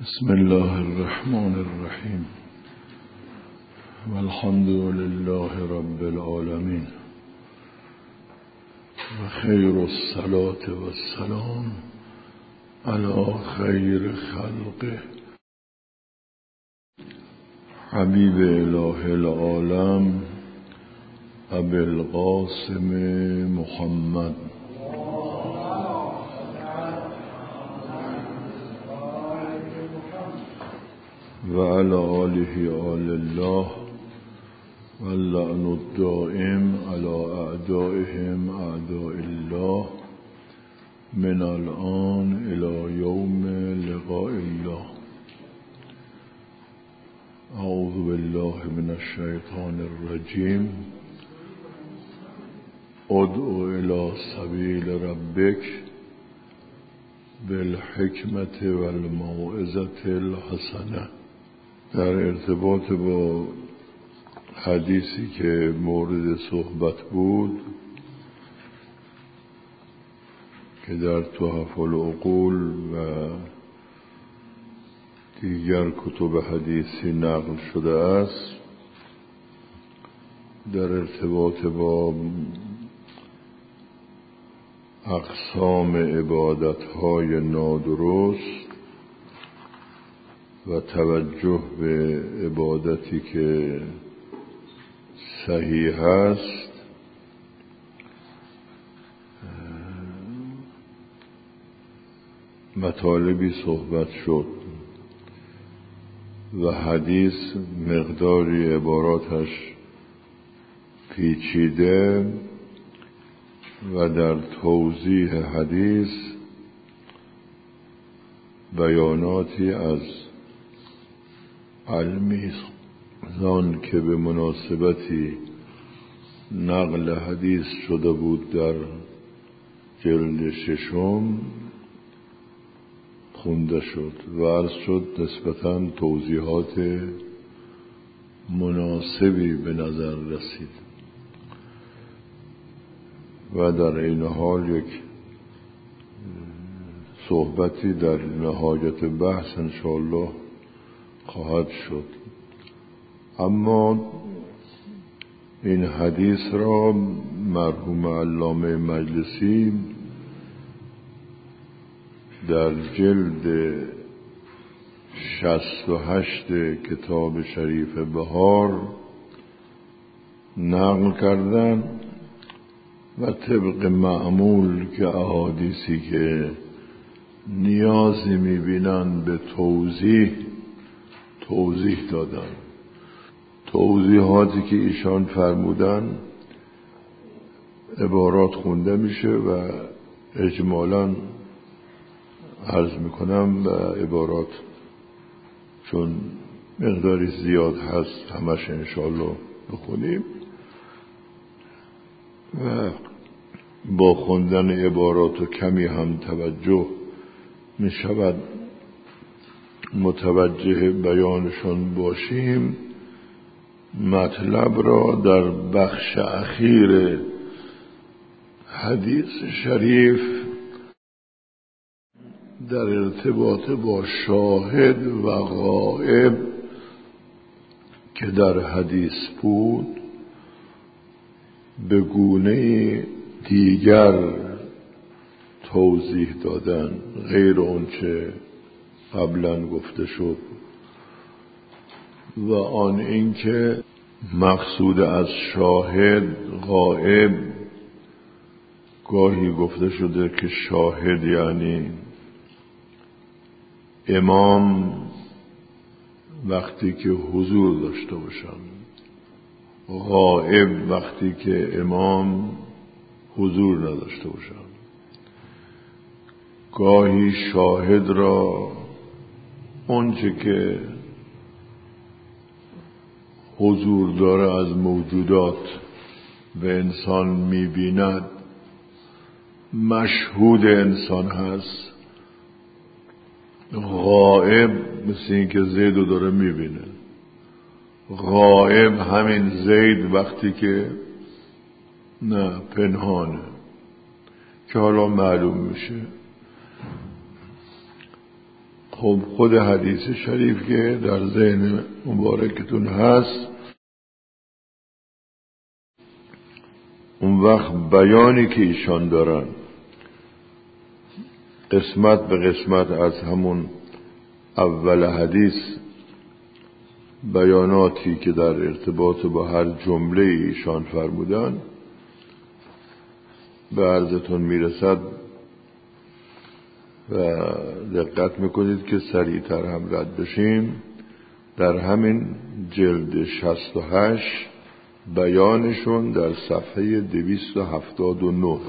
بسم الله الرحمن الرحیم والحمد لله رب العالمین و خیر الصلاة و السلام علی خیر خلقه حبیب اله العالم ابی القاسم محمد و علی آله آل الله و اللعن الدائم علی اعدائهم اعداء الله من الآن الى یوم لقاء الله. اعوذ بالله من الشیطان الرجیم. ادعو الى سبیل ربک بالحکمت والموعظة الحسنه. در ارتباط با حدیثی که مورد صحبت بود که در تحف العقول و دیگر کتب حدیثی نقل شده است، در ارتباط با اقسام عبادت‌های نادرست و توجه به عبادتی که صحیح است، مطالبی صحبت شد و حدیث مقداری عباراتش پیچیده و در توضیح حدیث بیاناتی از المیزان که به مناسبتی نقل حدیث شده بود در جلد 6 خونده شد و عرض شد نسبتاً توضیحات مناسبی به نظر رسید و در این حال یک صحبتی در نهایت بحث انشاءالله خواهد شد. اما این حدیث را مرحوم علامه مجلسی در جلد 68 کتاب شریف بهار نقل کردن و طبق معمول که احادیثی که نیازی میبینن به توضیح دادن. توضیحاتی که ایشان فرمودن عبارات خونده میشه و اجمالاً عرض میکنم و عبارات چون مقداری زیاد هست همش انشاءالله بخونیم و با خوندن عبارات و کمی هم توجه میشود متوجه بیانشان باشیم. مطلب را در بخش اخیر حدیث شریف در ارتباط با شاهد و غائب که در حدیث بود به گونه دیگر توضیح دادن غیر آنچه قبلا گفته شد و آن اینکه مقصود از شاهد غائب گاهی گفته شده که شاهد یعنی امام وقتی که حضور داشته باشن، غائب وقتی که امام حضور نداشته باشن. گاهی شاهد را اونچه که حضور داره از موجودات و انسان میبیند مشهود انسان هست. غائب مثل این که زید رو داره میبینه. غائب همین زید وقتی که نه پنهانه که حالا معلوم میشه. خب خود حدیث شریف که در ذهن مبارکتون هست، اون وقت بیانی که ایشان دارن قسمت به قسمت از همون اول حدیث بیاناتی که در ارتباط با هر جمله ایشان فرمودن به عرضتون میرسد و دقت میکنید که سریعتر هم رد بشیم. در همین جلد 68 بیانشون در صفحه 279،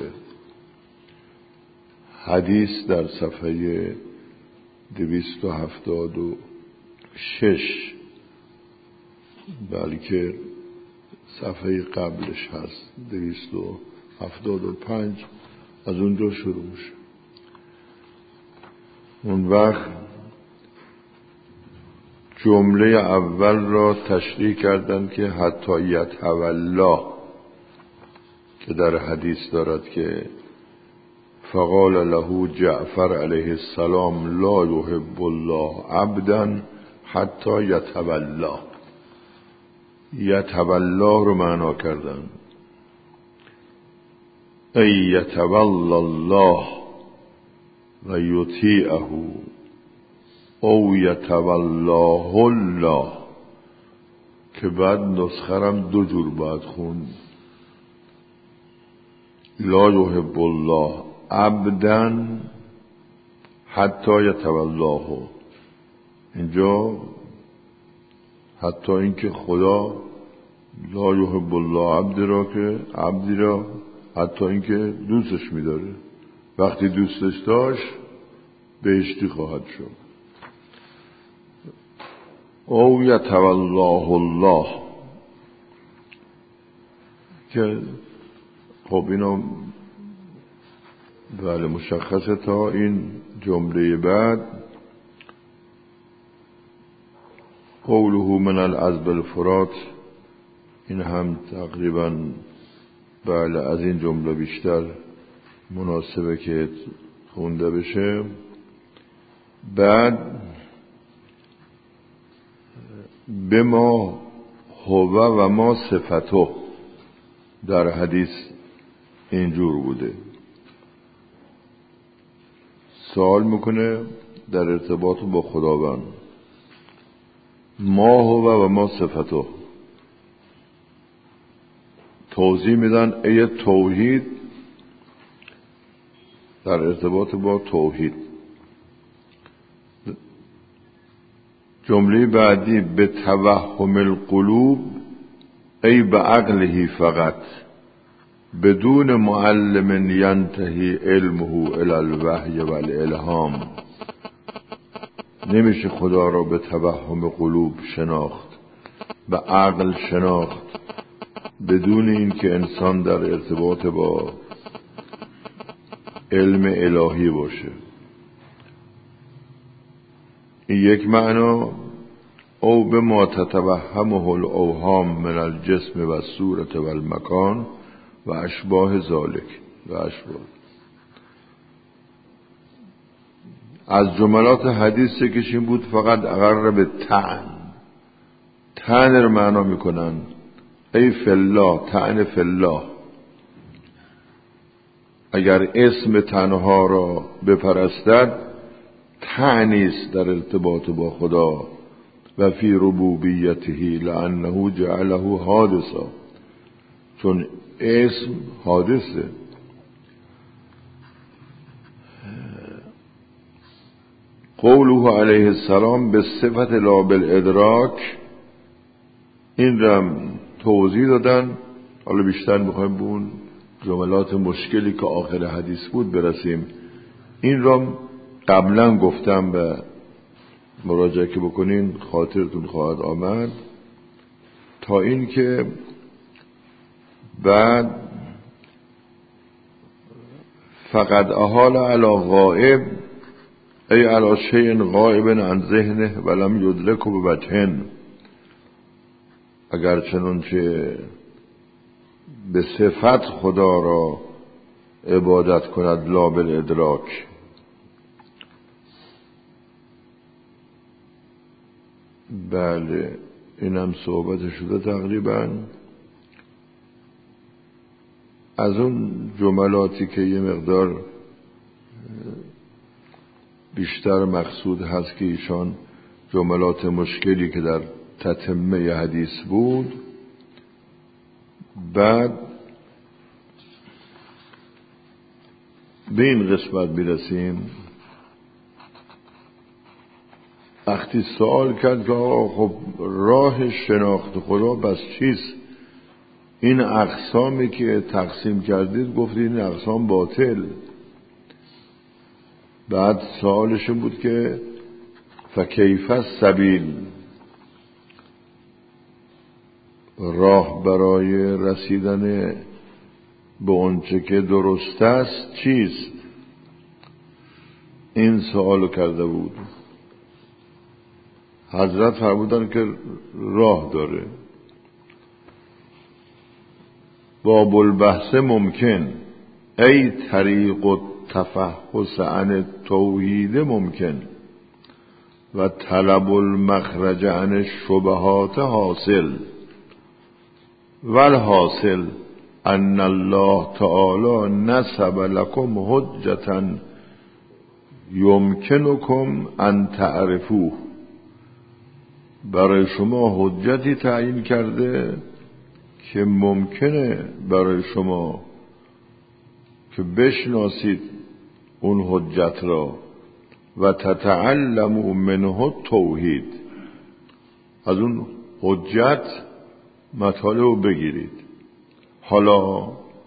حدیث در صفحه 276، بلکه صفحه قبلش هست 275، از اونجا شروع میشه. اون وقت جمله اول را تشریح کردن که حتی یتولا که در حدیث دارد که فقال له جعفر علیه السلام لا یحب الله عبدا حتی یتولا. یتولا رو معنا کردن ای یتولا الله و یطیعه او یتولاه الله، که بعد نسخرم دو جور باید خون، لا یحب الله عبدا حتی یتولاه. اینجا حتی اینکه خدا لا یحب الله عبدی را حتی اینکه دوستش می‌داره، وقتی دوستش داشت بهشتی خواهد شد. او یتولاه الله، که خب اینا بله مشخصه تا این جمله بعد قوله من العذب الفرات، این هم تقریبا بله از این جمله بیشتر مناسبه که خونده بشه. بعد به ما هو و ما صفته، در حدیث اینجور بوده. سوال میکنه در ارتباط با خداوند ما هو و ما صفته، توضیح میدن ای توحید در ارتباط با توحید. جمله بعدی به توهم القلوب ای به عقله فقط بدون معلم ینتهی علمه الی الوحی و الالهام. نمیشه خدا را به توهم قلوب شناخت، به عقل شناخت، بدون اینکه انسان در ارتباط با علم الهی باشه. این یک معنا. او به ما تتوهمه الاوهام من الجسم و الصورت و المکان و اشباه ذالک و اشباه. از جملات حدیث کشیم بود فقط اقرب به تعن رو معنا میکنن ای فالله، تعن فالله. اگر اسم تنها را بپرستد تعنیست در ارتباط با خدا و فی ربوبیته لانه جعله حادثا، چون اسم حادثه. قوله علیه السلام به صفت لا بالادراک، این را توضیح دادن. حالا بیشتر میخوایم به اون جملات مشکلی که آخر حدیث بود برسیم. این را قبلا گفتم، به مراجعه که بکنین خاطرتون خواهد آمد. تا این که بعد فقط احال علی غائب ای علی شیء غائب عن ذهنه ولم یدرکه بوجه، اگر چنانچه به صفت خدا را عبادت کند لا بالادراک، بله اینم صحبت شده تقریبا. از اون جملاتی که یه مقدار بیشتر مقصود هست که ایشان جملات مشکلی که در تتمه حدیث بود، بعد به این قسمت میرسیم. وقتی سوال کرد که خب راه شناخت خدا بس چیست؟ این اقسامی که تقسیم کردید گفتید این اقسام باطل. بعد سوالش بود که فکیف السبیل، راه برای رسیدن به اونچه که درست است چیست؟ این سوالو کرده بود. حضرت فرمودن که راه داره. باب البحث ممکن ای طریق التفحص عن التوحید ممکن و طلب المخرج عن الشبهات حاصل، والحاصل ان الله تعالی نسب لكم حجتا یمکنکم ان تعرفوه. برای شما حجتی تعیین کرده که ممکنه برای شما که بشناسید اون حجت را و تتعلموا منه توحید، از اون حجت مطالب بگیرید. حالا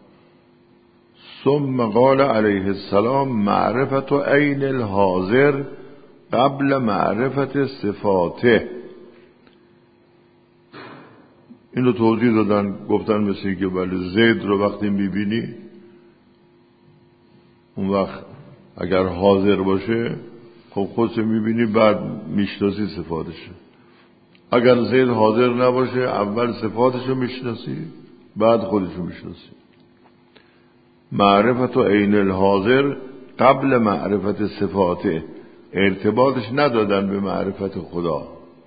ثم قال علیه السلام معرفت عین الحاضر قبل معرفت صفاته. اینو توضیح دادن، گفتن مثل که ولی زید رو وقتی میبینی اون وقت اگر حاضر باشه خب خودت میبینی بعد میشناسی صفاتشه. اگر زید حاضر نباشه اول صفاتشو میشناسی بعد خودشو میشناسی. معرفت عین الحاضر قبل معرفت صفاته، ارتباطش ندادن به معرفت خدا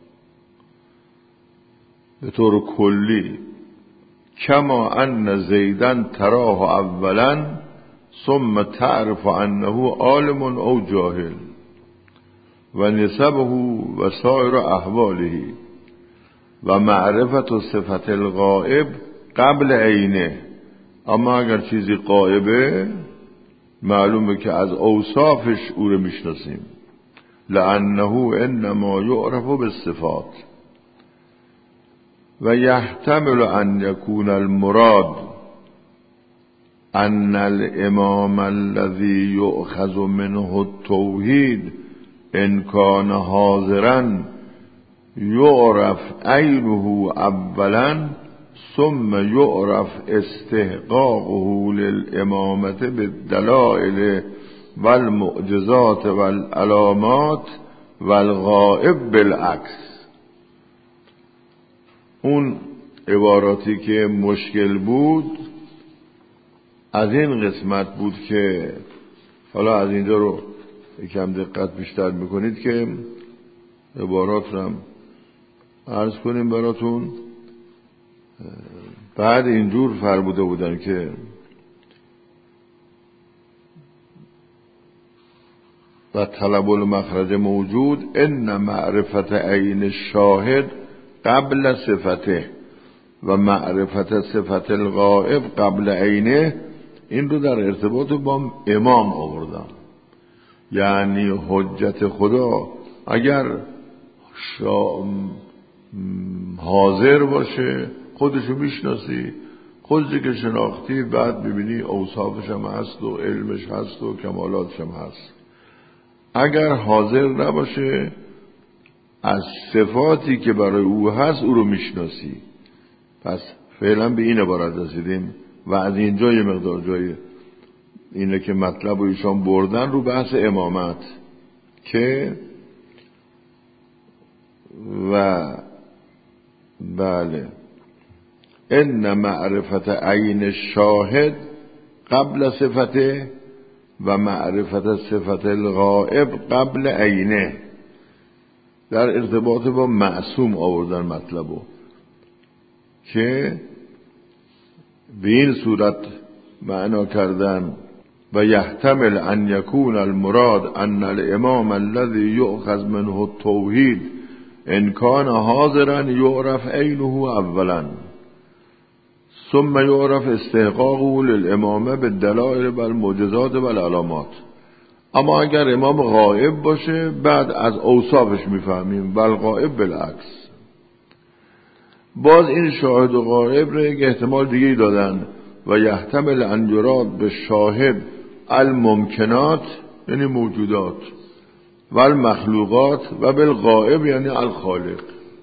به طور کلی. کما ان زیدن تراه اولا ثم تعرف انه عالم او جاهل و نسبه و سایر احواله و معرفت صفت الغائب قبل عینه. اما اگر چیزی غائبه معلومه که از اوصافش او رو میشناسیم. لانه انما یعرف بالصفات و یحتمل ان یکون المراد ان الامام الذي یؤخذ منه التوحید ان کان حاضرا یعرف عینه اولا ثم یعرف استحقاقه للامامة بالدلائل والمعجزات والعلامات والغائب بالعکس. اون عباراتی که مشکل بود از این قسمت بود که حالا از اینجا رو یکم دقت بیشتر میکنید که عبارات رو هم عرض کنیم براتون. بعد اینجور فرموده بودن که و طلب المخرج موجود ان معرفت عین الشاهد قبل صفته و معرفت صفت الغائب قبل عینه. این رو در ارتباط با امام آوردم، یعنی حجت خدا اگر حاضر باشه خودشو میشناسی، خودشو که شناختی بعد ببینی اوصافش هم هست و علمش هست و کمالاتش هم هست. اگر حاضر نباشه از صفاتی که برای او هست او رو میشناسی. پس فعلا به این عبارت رسیدیم و از اینجا یه مقدار جای اینه که مطلب و ایشان بردن رو بحث امامت که و بله ان معرفت عین الشاهد قبل صفته و معرفت صفت الغائب قبل عینه. در ارتباط با معصوم آوردن مطلبو که به این صورت معنا کردن و یحتمل ان یکون المراد ان الامام الذي یؤخذ منه التوحید ان کان حاضرا یعرف عینه اولا ثم یعرف استحقاقه للامامه بالدلائل والمعجزات والعلامات. اما اگر امام غائب باشه بعد از اوصافش میفهمیم، والغائب بالعکس. باز این شاهد و غائب را یک احتمال دیگه دادن و یحتمل ان یراد به شاهد الممکنات یعنی موجودات و المخلوقات و بالغائب یعنی الخالق.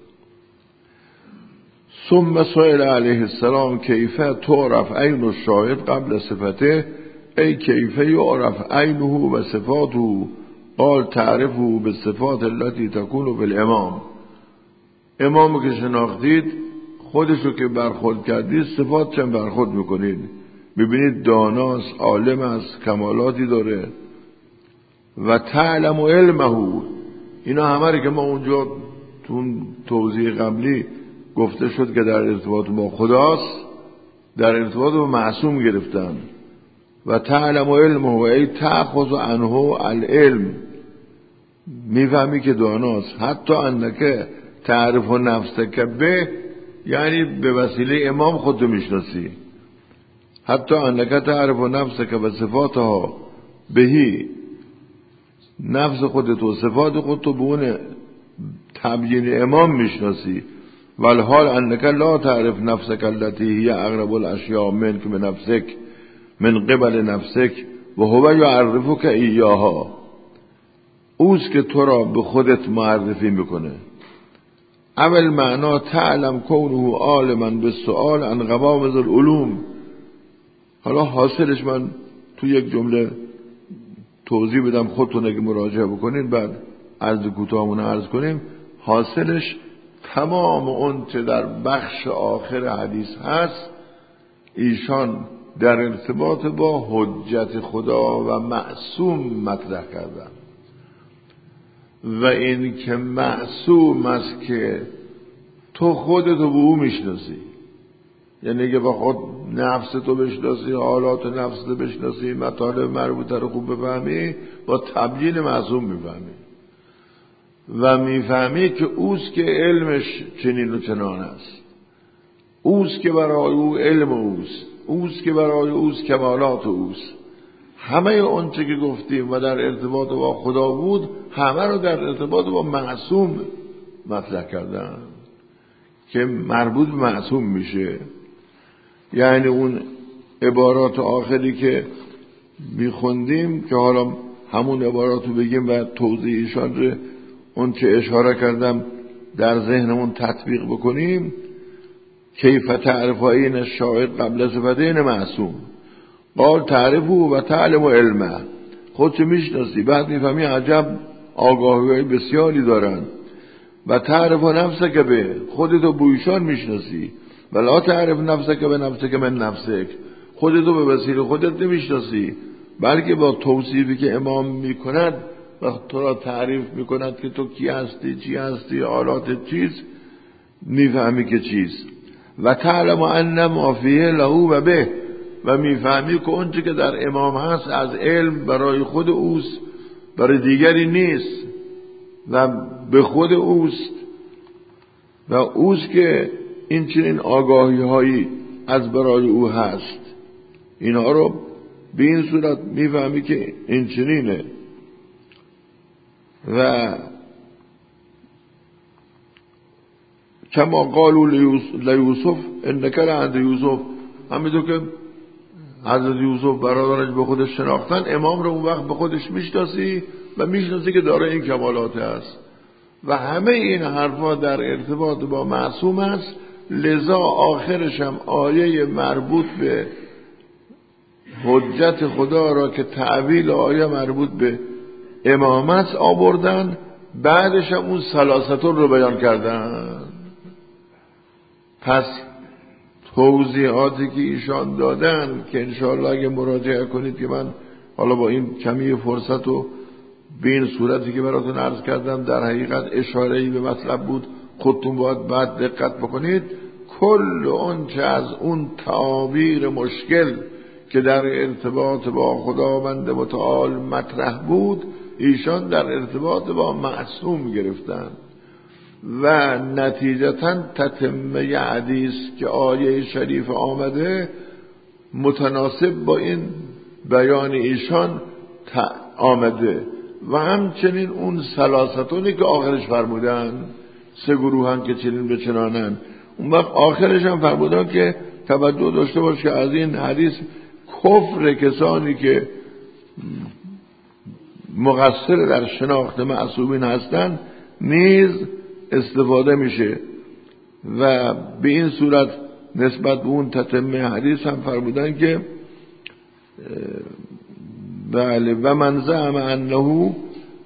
ثم سئل علیه السلام کیف تعرف عین الشاهد قبل صفته ای کیف یعرف عینه و صفاته قال تعرفه بالصفات التي تكون في الامام. امامو که شناختید خودشو که برخورد کردید صفات چند برخورد میکنید، ببینید داناست، عالم است، کمالاتی داره. و تعلم علمه، اینا همه که ما اونجا تو توضیح قبلی گفته شد که در ارتباط با خداست، در ارتباط با معصوم گرفتن. و تعلم علمه و ای تأخذ عنه العلم، میفهمی که داناست. حتی انکه تعرف نفسک به، یعنی به وسیله امام خودتو میشناسی. حتی انکه تعرف نفسک و صفاتها بهی، نفس خودتو صفات خودتو به اون تبیین امام میشناسی. والحال انکه لا تعرف نفسک التي هی اقرب الاشیاء منک بنفسک من قبل نفسک و هو یعرفک ایاها. اوست که تو را به خودت معرفی میکنه. اول معنا تعلم کونه عالما بالسؤال عن غوامض العلوم. حالا حاصلش من تو یک جمله توضیح بدم، خودتون اگه مراجعه بکنید بعد عرض کوتاهمون عرض کنیم. حاصلش تمام اون چه در بخش آخر حدیث هست ایشان در ارتباط با حجت خدا و معصوم مطرح کردن. و این که معصوم است که تو خودتو به او میشناسی، یعنی که با خود نفستو بشناسی، حالات نفستو بشناسی، مطالب مربوطه رو خوب بفهمی، با تبیین معصوم میفهمی و میفهمی که اوست که علمش چنین و چنان است، اوست که برای او علم اوست که برای اوست کمالات اوست. همه اون چه که گفتیم و در ارتباط با خدا بود همه رو در ارتباط با معصوم مطرح کردن که مربوط به معصوم میشه. یعنی اون عبارات آخری که میخوندیم که حالا همون عبارات رو بگیم و توضیحشان رو اون چه اشاره کردم در ذهنمون تطبیق بکنیم. کیف تعرف این الشاهد قبل صفتین معصوم قال تعرفه و تعلم علمه. خودت میشناسی بعد میفهمی عجب آگاهی بسیاری دارن. و تعرف نفسک به، خودتو بویشان میشناسی. و لا تعرف نفسک به نفسک من نفسک، خودتو به وسیله خودت نمیشناسی بلکه با توصیفی که امام میکند و تو را تعریف میکند که تو کی هستی، چی هستی، حالات چیز، میفهمی که چیز. و تعلم ان ما فیه له و به، و میفهمی که اونچه که در امام هست از علم برای خود اوست، برای دیگری نیست و به خود اوست و اوست که این چنین آگاهی هایی از برای او هست. اینها رو به این صورت میفهمی که این چنینه. و کما قالوا لیوسف انک لعند یوسف، همینطور که حضرت یوسف برادرش به خودش شناختن، امام رو اون وقت به خودش میشناسی و میشناسی که داره این کمالات هست. و همه این حرفا در ارتباط با معصوم است. لذا آخرش هم آیه مربوط به حجت خدا را که تعویل آیه مربوط به امامت آوردن، بعدش هم اون ثلاثتون رو بیان کردن. پس توضیحاتی که ایشان دادن که انشاءالله اگه مراجعه کنید که من حالا با این کمی فرصت و به این صورتی که براتون عرض کردم در حقیقت اشاره‌ای به مطلب بود، خودتون باید بعد دقت بکنید. کل اون چه از اون تعابیر مشکل که در ارتباط با خداوند متعال مطرح بود، ایشان در ارتباط با معصوم گرفتن و نتیجتاً تتمه حدیث که آیه شریف آمده متناسب با این بیان ایشان آمده. و همچنین اون ثلاثتونی که آخرش فرمودن، 3 گروهن که چنین به چنانن، اون وقت آخرش هم فرمودن که توجه داشته باش که از این حدیث کفر کسانی که مقصر در شناخت معصومین هستن نیز استفاده میشه. و به این صورت نسبت به اون تتمه حدیث هم فرمودن که بله و من زعم انه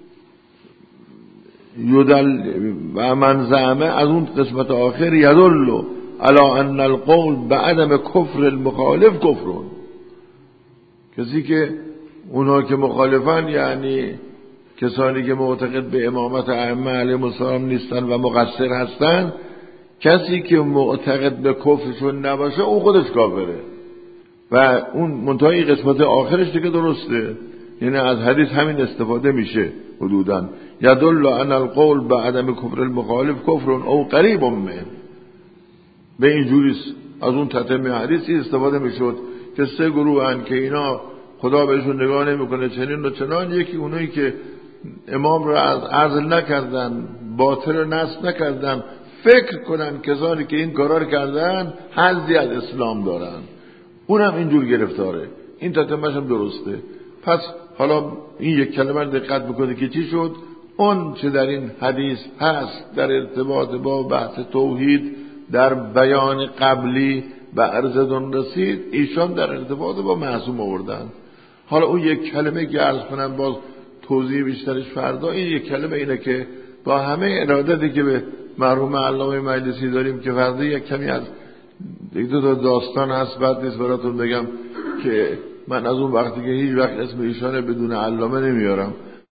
یدل و من زعم از اون قسمت آخر یدل علی ان القول بعدم کفر المخالف کفرون. کسی که اونها که مخالفن، یعنی کسانی که معتقد به امامت ائمه علیهم السلام نیستن و مقصر هستن، کسی که معتقد به کفرشون نباشه او خودش کافره. و اون منتهی قسمت آخرش دیگه درسته، یعنی از حدیث همین استفاده میشه حدوداً یدل ان القول بعدم کفر المخالف کفر او قریب منه. به اینجوریست از اون تتمه حدیثی استفاده میشد که 3 گروه هن که اینا خدا بهشون نگاه نمیکنه چنین و چنان. یکی اونایی که امام را از عزل نکردن، باطل را نصب نکردن، فکر کنن کسانی که این کارا کردن حظی از اسلام دارن، اونم اینجور گرفتاره. این تتمه‌ش هم درسته. پس حالا این یک کلمه دقت بکنید که چی شد. اون چه در این حدیث هست در ارتباط با بحث توحید در بیان قبلی به عرضتون رسید، ایشان در ارتباط با معصوم آوردن. حالا اون یک کلمه که عرض کنم باز توضیح بیشترش فردا، این یک کلمه اینه که با همه ارادتی که به مرحوم علامه مجلسی داریم که فردا یک کمی از 1-2 تا داستان هست، بعد نیست براتون بگم که من از اون وقتی که هیچ وقت اسم ایشانه بدون علامه نمیارم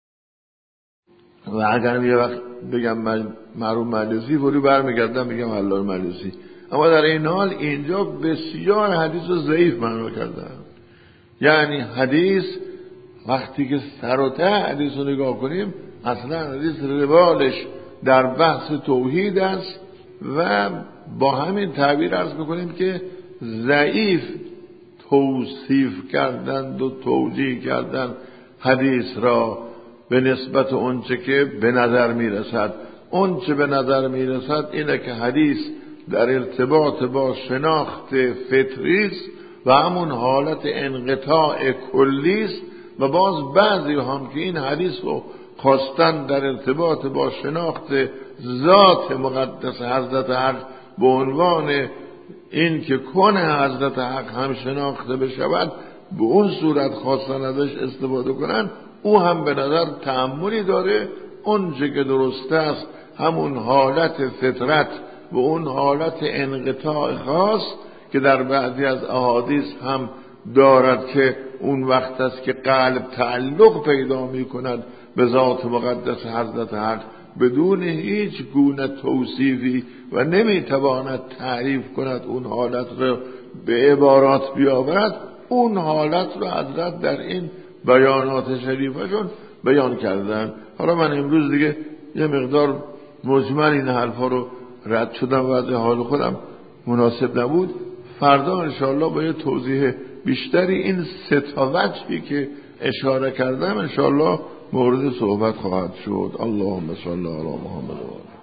و اگر یه وقت بگم من مرحوم مجلسی فوری برمیگردم میگم علامه مجلسی. اما در این حال اینجا بسیار حدیث رو ضعیف معنا کردن. یعنی حدیث وقتی که سر و ته حدیث رو نگاه کنیم، اصلا حدیث روالش در بحث توحید است و با همین تعبیر عرض میکنیم که ضعیف توصیف کردند و توجیه کردند حدیث را به نسبت اونچه که به نظر میرسد. اونچه به نظر میرسد اینه که حدیث در ارتباط با شناخت فطری است و همون حالت انقطاع کلی است. و باز بعضی هم که این حدیث رو خواستن در ارتباط با شناخت ذات مقدس حضرت حق به عنوان این که کنه حضرت حق هم شناخته بشود، به اون صورت خواستن ازش استفاده کنن، او هم به نظر تأملی داره. اون چه که درسته است همون حالت فطرت و اون حالت انقطاع خاص که در بعضی از احادیث هم دارد که اون وقت است که قلب تعلق پیدا می کند به ذات مقدس حضرت حق بدون هیچ گونه توصیفی و نمی تواند تعریف کند اون حالت رو به عبارات بیاورد. اون حالت رو حضرت در این بیانات شریفشون بیان کردن. حالا من امروز دیگه یه مقدار مجمل این حرفا رو رد شدم و از حال خودم مناسب نبود. فردا انشاءالله با یه توضیح بیشتری این 3 تا وجهی که اشاره کردم انشاءالله مورد صحبت خواهد شد. اللهم صل علی محمد و